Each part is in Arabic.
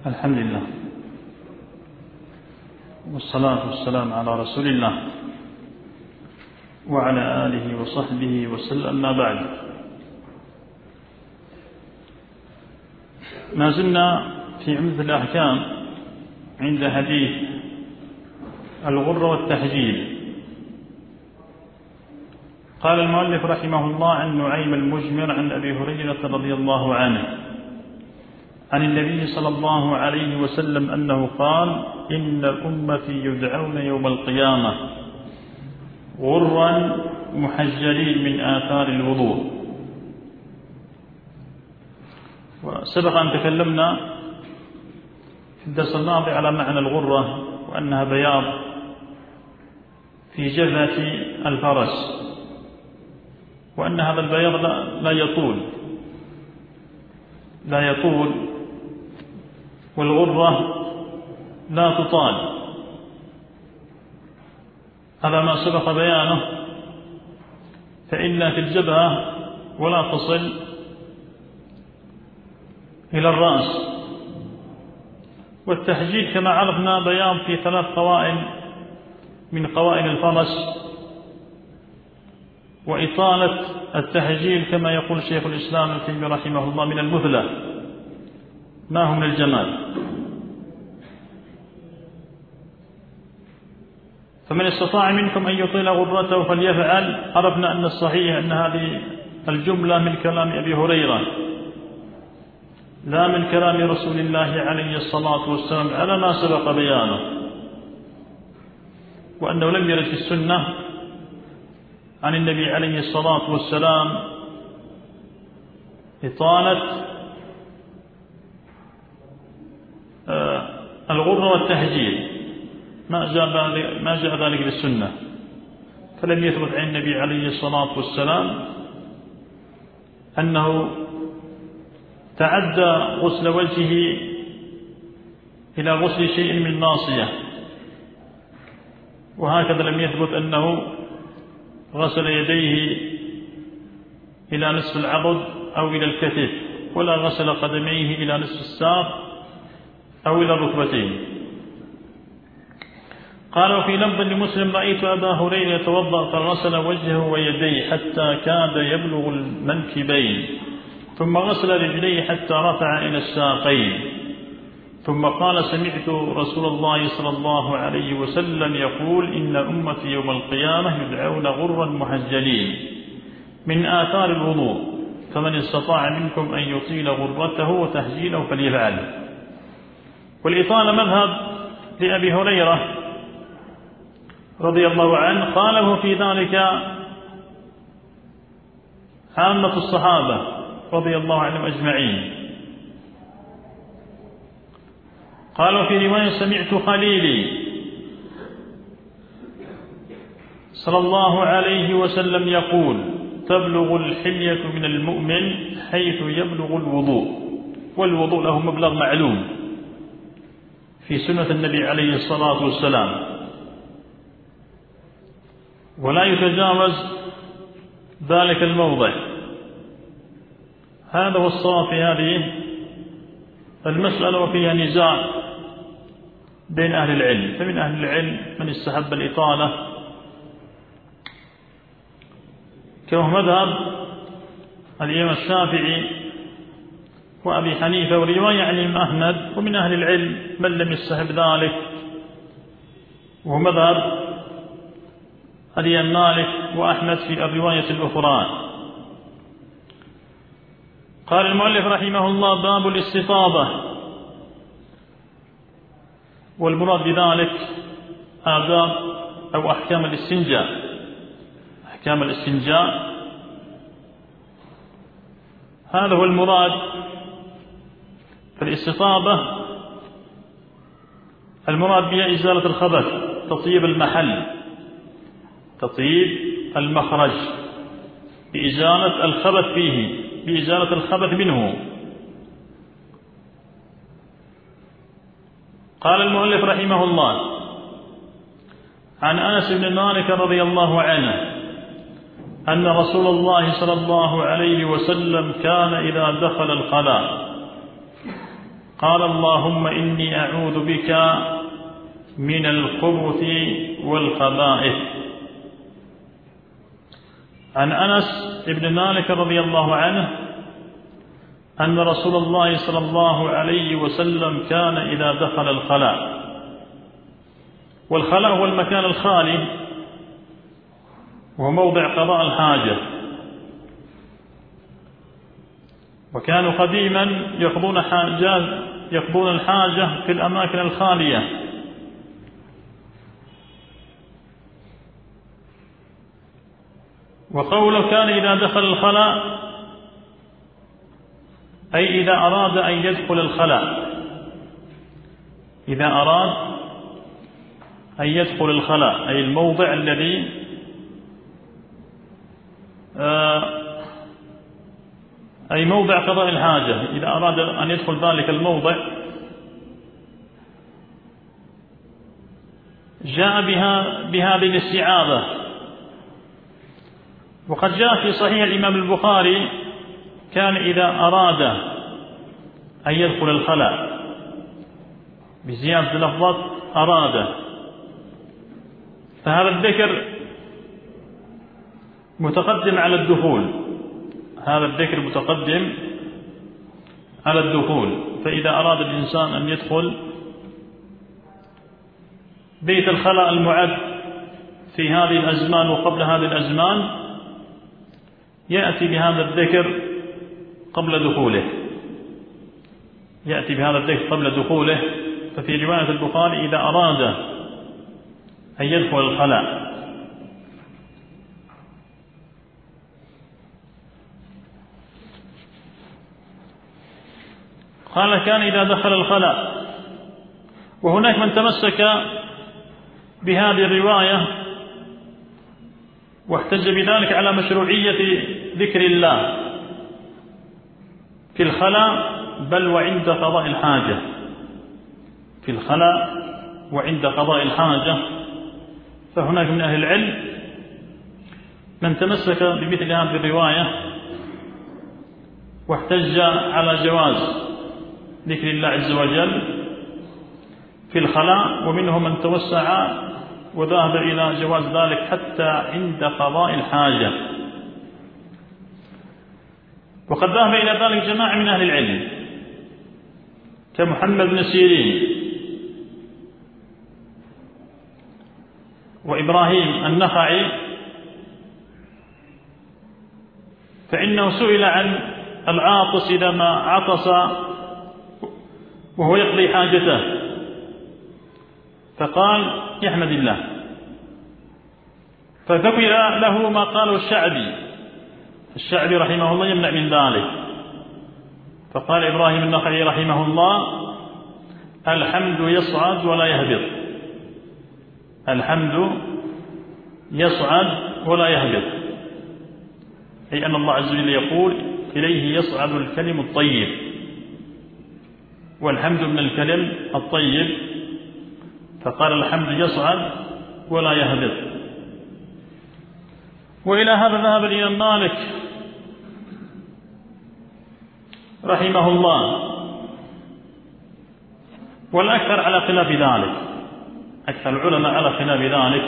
الحمد لله والصلاة والسلام على رسول الله وعلى آله وصحبه وسلم. ما بعد، ما زلنا في عمدة الأحكام عند حديث الغر والتحجيل. قال المؤلف رحمه الله: عن نعيم المجمر عن أبي هريرة رضي الله عنه عن النبي صلى الله عليه وسلم أنه قال: إن أمتي يدعون يوم القيامة غرا محجلين من آثار الوضوء. وسبق أن تكلمنا في الدرس الماضي على معنى الغرة، وأنها بياض في جبهة الفرس، وأن هذا البياض لا يطول، والغرة لا تطال. هذا ما سبق بيانه، فإن في الجبهة ولا تصل إلى الرأس. والتحجيل كما عرفنا بياض في 3 قوائم من قوائم الفرس. وإطالة التحجيل كما يقول شيخ الإسلام ابن تيمية رحمه الله من المثلى، ما هو من الجمال. فمن استطاع منكم أن يطيل غرته فليفعل. عرفنا أن الصحيح أن هذه الجملة من كلام أبي هريرة، لا من كلام رسول الله عليه الصلاة والسلام على ما سبق بيانه، وأنه لم يرد في السنة عن النبي عليه الصلاة والسلام إطالة الغر والتحجيل، ما جاء ذلك بالسنة. فلم يثبت عن النبي عليه الصلاة والسلام أنه تعدى غسل وجهه إلى غسل شيء من ناصية، وهكذا لم يثبت أنه غسل يديه إلى نصف العضد أو إلى الكتف، ولا غسل قدميه إلى نصف الساق أو إلى الركبتين. قال: وفي لفظ لمسلم: رأيت أبا هريرة يتوضأ فغسل وجهه ويديه حتى كاد يبلغ المنكبين، ثم غسل رجليه حتى رفع إلى الساقين، ثم قال: سمعت رسول الله صلى الله عليه وسلم يقول: إن أمتي يوم القيامة يدعون غرا محجلين من آثار الوضوء، فمن استطاع منكم أن يطيل غرته وتحجيله فليفعل. والإطالة مذهب لأبي هريرة رضي الله عنه، قاله في ذلك عامة الصحابة رضي الله عنهم أجمعين. قالوا في رواية: سمعت خليلي صلى الله عليه وسلم يقول: تبلغ الحلية من المؤمن حيث يبلغ الوضوء. والوضوء له مبلغ معلوم في سنة النبي عليه الصلاة والسلام، ولا يتجاوز ذلك الموضع. هذا هو الصواب في هذه المسألة، وفيها نزاع بين أهل العلم. فمن أهل العلم من استحب الإطالة كما مذهب الإمام الشافعي وأبي حنيفة ورواية عن الإمام أحمد. ومن أهل العلم من لم يستحب ذلك، وهو مذهب الإمام مالك وأحمد في الرواية الأخرى. قال المؤلف رحمه الله: باب الاستفاضة. والمراد بذلك آداب أو أحكام الاستنجاء. أحكام الاستنجاء هذا هو المراد. فالاستفاضة المراد بها إزالة الخبث، تطيب المحل، تطيب المخرج بإزالة الخبث فيه، بإزالة الخبث منه. قال المؤلف رحمه الله: عن أنس بن مالك رضي الله عنه أن رسول الله صلى الله عليه وسلم كان إذا دخل الخلاء قال اللهم إني أعوذ بك من الخبث والخبائث. عن أنس بن مالك رضي الله عنه أن رسول الله صلى الله عليه وسلم كان إذا دخل الخلاء، والخلاء هو المكان الخالي وهو موضع قضاء الحاجة، وكانوا قديما يقضون الحاجة في الأماكن الخالية. وقوله كان إذا دخل الخلاء أي إذا أراد أن يدخل الخلاء، إذا أراد أن يدخل الخلاء أي الموضع الذي أي موضع قضاء الحاجة، إذا أراد أن يدخل ذلك الموضع جاء بهذه الاستعاذة. وقد جاء في صحيح الإمام البخاري كان إذا أراد أن يدخل الخلاء بزيادة لفظة أراد، فهذا الذكر متقدم على الدخول، هذا الذكر متقدم على الدخول. فإذا أراد الإنسان أن يدخل بيت الخلاء المعد في هذه الأزمان وقبل هذه الأزمان يأتي بهذا الذكر قبل دخوله، يأتي بهذا الذكر قبل دخوله. ففي رواية البخاري إذا أراد أن يدخل الخلاء. قال كان إذا دخل الخلاء. وهناك من تمسك بهذه الرواية واحتج بذلك على مشروعية ذكر الله في الخلاء بل وعند قضاء الحاجة، في الخلاء وعند قضاء الحاجة. فهناك من أهل العلم من تمسك بمثل هذه الرواية واحتج على جواز ذكر الله عز وجل في الخلاء، ومنهم من توسع وذهب إلى جواز ذلك حتى عند قضاء الحاجة. وقد ذهب إلى ذلك جماعة من أهل العلم كمحمد بن سيرين وإبراهيم النخعي، فإنه سئل عن العاطس إذا ما عطس وهو يقضي حاجته فقال يحمد الله، فذكر له ما قاله الشعبي رحمه الله يمنع من ذلك. فقال إبراهيم النخعي رحمه الله الحمد يصعد ولا يهبط، الحمد يصعد ولا يهبط، أي أن الله عز وجل يقول إليه يصعد الكلم الطيب، والحمد من الكلم الطيب، فقال الحمد يصعد ولا يهبط. وإلى هذا ذهب الإمام مالك رحمه الله، والأكثر على خلاف ذلك، أكثر العلماء على خلاف ذلك،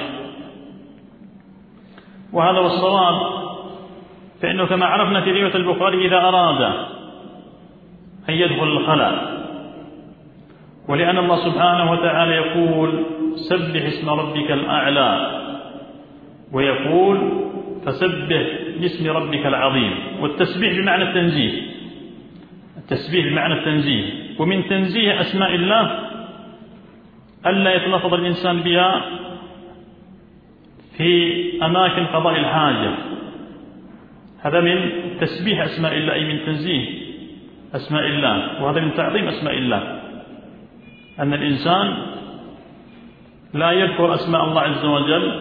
وهذا هو الصواب. فإنه كما عرفنا في رواية البخاري إذا أراد أن يدخل الخلاء، ولأن الله سبحانه وتعالى يقول سبح اسم ربك الأعلى، ويقول فسبح باسم ربك العظيم. والتسبيح بمعنى التنزيه، التسبيح بمعنى التنزيه، ومن تنزيه أسماء الله ألا يتلفظ الإنسان بها في أماكن قضاء الحاجة، هذا من تسبيح أسماء الله، أي من تنزيه أسماء الله، وهذا من تعظيم أسماء الله، أن الإنسان لا يذكر أسماء الله عز وجل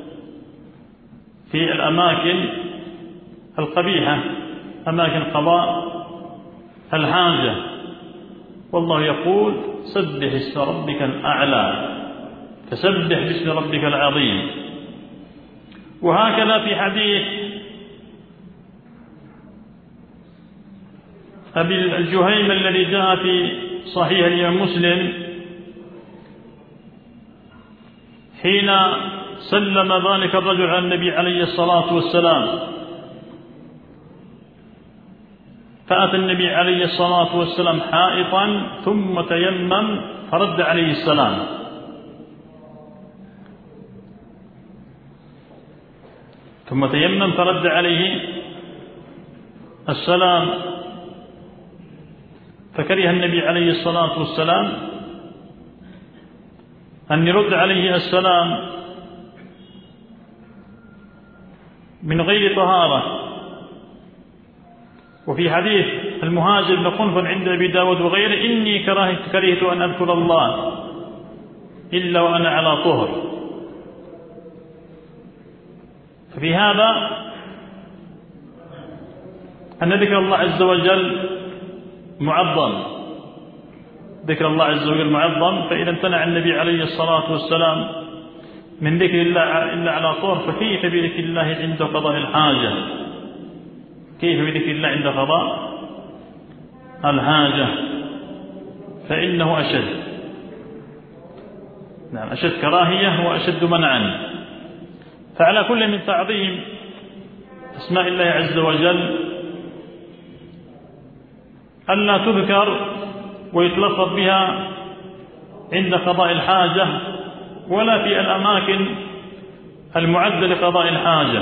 في الأماكن القبيحة، أماكن قضاء الحاجة. والله يقول سبح اسم ربك الأعلى، فسبح باسم ربك العظيم. وهكذا في حديث أبي الجهيم الذي جاء في صحيح الإمام مسلم حين سلم ذلك الرجل على النبي عليه الصلاة والسلام، فأتى النبي عليه الصلاة والسلام حائطا ثم تيمم فرد عليه السلام، ثم تيمم فرد عليه السلام، فكره النبي عليه الصلاة والسلام أن يرد عليه السلام من غير طهارة. وفي حديث المهاجر بن قنفذ عند أبي داود وغيره: إني كرهت أن أذكر الله إلا وأنا على طهر. ففي هذا أن ذكر الله عز وجل معظم، ذكر الله عز وجل معظم، فإذا امتنع النبي عليه الصلاة والسلام من ذكر الله إلا على طهر، فكيف بذكر الله عند قضاء الحاجة؟ كيف بذكر الله عند قضاء الحاجة؟ فإنه أشد، نعم أشد كراهية وأشد منعا. فعلى كل من تعظيم أسماء الله عز وجل ألا تذكر ويتلفظ بها عند قضاء الحاجة ولا في الأماكن المعدة لقضاء الحاجة.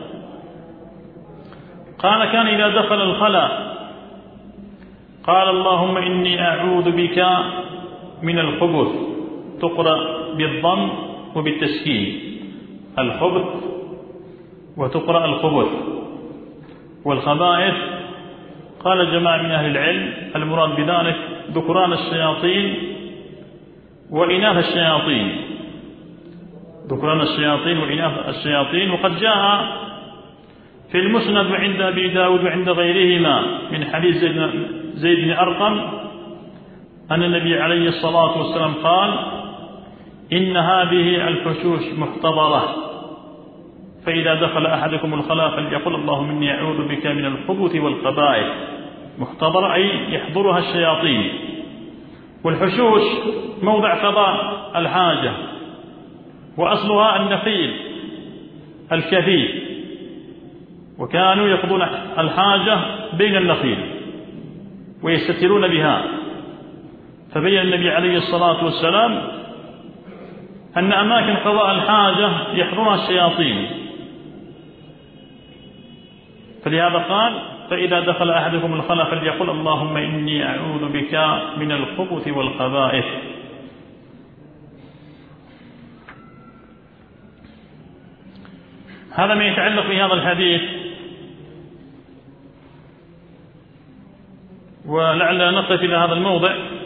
قال: كان إذا دخل الخلاء قال: اللهم إني أعوذ بك من الخبث، تقرأ بالضم وبالتسكين، الخبث وتقرأ الخبث. والخبائث قال جماعة من أهل العلم المراد بذلك ذكران الشياطين وإناث الشياطين، ذكران الشياطين وإناث الشياطين. وقد جاء في المسند وعند أبي داود وعند غيرهما من حديث زيد بن أرقم أن النبي عليه الصلاة والسلام قال: إن هذه الفشوش محتضرة، فإذا دخل أحدكم الخلاء فليقل اللهم إني أعوذ بك من الخبث والخبائث. محتضرة أي يحضرها الشياطين. والحشوش موضع قضاء الحاجة، وأصلها النخيل الكثيف، وكانوا يقضون الحاجة بين النخيل ويستترون بها. فبين النبي عليه الصلاة والسلام أن أماكن قضاء الحاجة يحضرها الشياطين، فلهذا قال: فإذا دخل أحدكم الخلاء فليقل اللهم إني أعوذ بك من الخبث والخبائث. هذا ما يتعلق بهذا الحديث. ولعل نقف إلى هذا الموضع